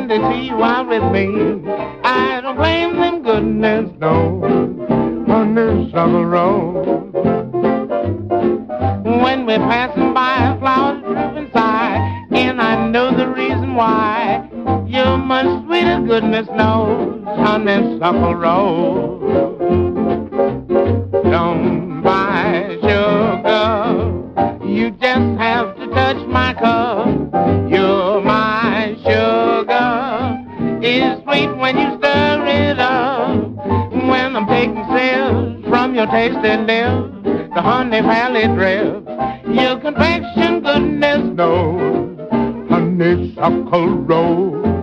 they see you out with me. I don't blame them, goodness no, honeysuckle rose. When we're passing by, flowers droop inside, and I know the reason why. You're much sweeter, goodness knows, honeysuckle rose. Don't buy sugar, you just have to touch my cup. You're my sugar, it's sweet when you stir it up. When I'm taking sips from your tasty lips, the honey valley drips. Your complexion, goodness knows, honeysuckle rose.